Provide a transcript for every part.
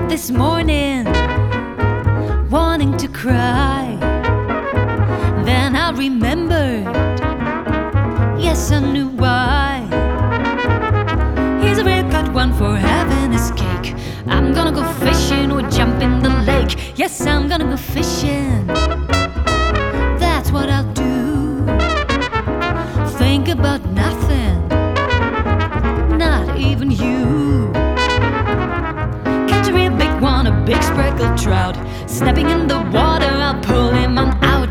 this morning, wanting to cry. Then I remembered, yes, I knew why. He's a real good one for having his cake. I'm gonna go fishing or jump in the lake. Yes, I'm gonna go fishing, that's what I'll do. Think about nothing, not even you. Catch a real big one, a big speckled trout. Snapping in the water, I'll pull him on out.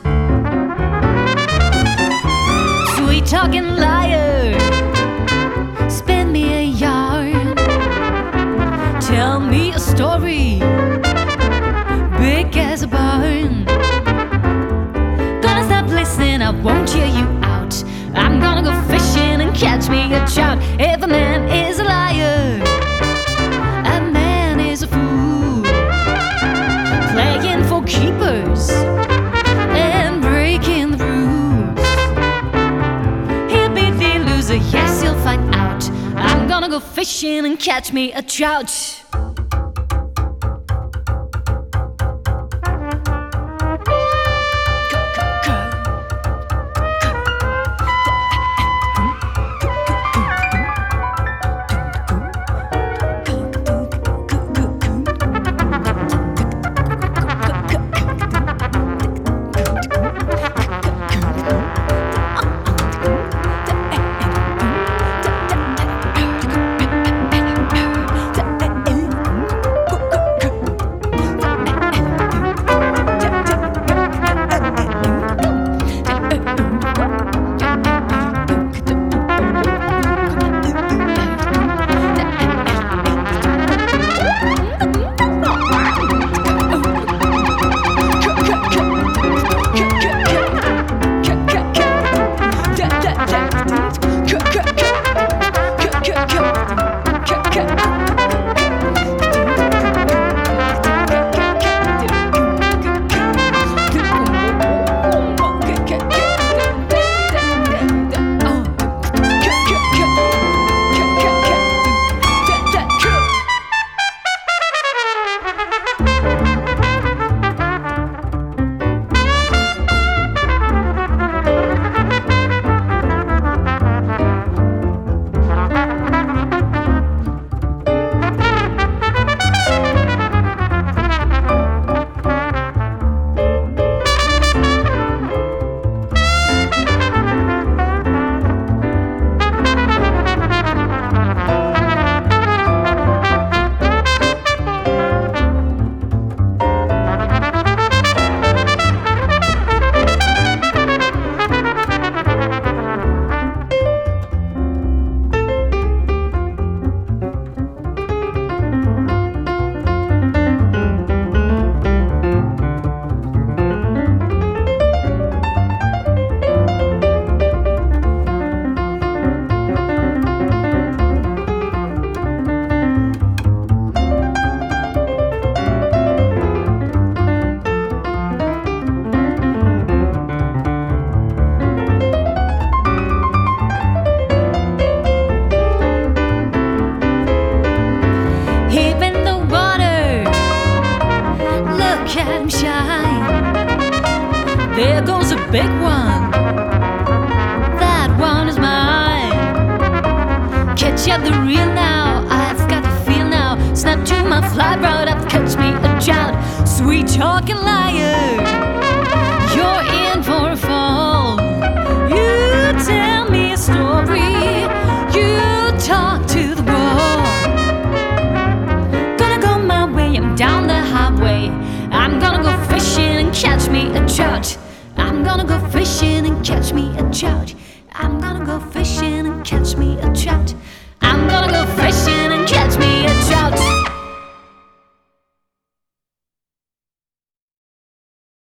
Sweet talking liar, spin me a yarn. Tell me a story, big as a barn. Gonna stop listening, I won't hear you out. I'm gonna go fishing and catch me a trout. If a man is a liar, a man is a fool, playing for keepers and breaking the rules. He'll be the loser, yes, he'll find out. I'm gonna go fishing and catch me a trout. There goes a big one, that one is mine. Catch up the reel now, I've got the feel now. Snap to my fly rod, I've catch me a trout. Sweet talking liar, you're in for a fall. You tell me a story, you talk to the wall. Gonna go my way, I'm down the highway. I'm gonna go fishing and catch me a trout. I'm gonna go fishing and catch me a trout. I'm gonna go fishing and catch me a trout.